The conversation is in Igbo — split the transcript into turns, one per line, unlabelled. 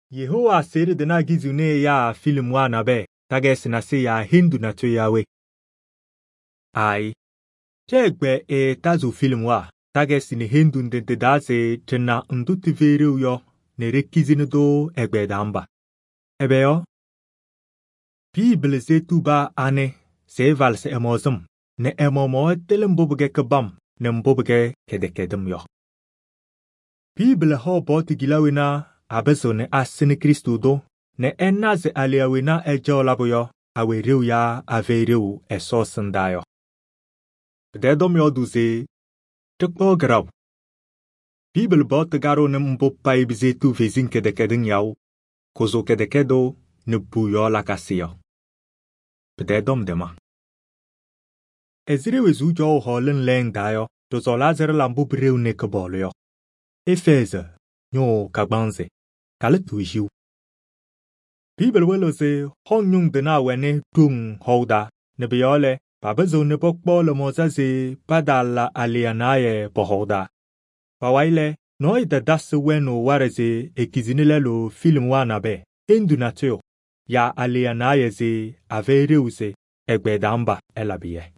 Yehowa sere de na gizune ya film wana be tages na se ya hindu na to yawe. Ai. Chegbe tazu film wa tages ni hindu de daze tena nduti vere yo ne rekizine do egbe damba. Ebe yo. Bible se tuba ane se val se emozum ne emomo telem bobuge kebam ne mbobuge kedekedem yo. Bible ho boti gilawina abeso ne asini Kristo do ne enaze aliawina ejolabo yo awereu ya avereu esosendayo. Bededom yo duze tukbo graw. Bible bot garo ne mbopai bizetu vezin kedekeden yaw kozo kedekedo ne buyo lakasiyo. Bededom dema. Ezire wezu jo holen leng dayo dozo lazere lambu breu ne kebolo yo. Efeze nyo kagbanze kale tujiu. Bible welo se honyung dena wene dung hoda ne biole babezo ne pokbo le mozaze padala alianaye pohoda. Pawaile noi da das weno wareze ekizinile lo film wana be hindu natio ya alianaye ze avereuse egbedamba elabiye.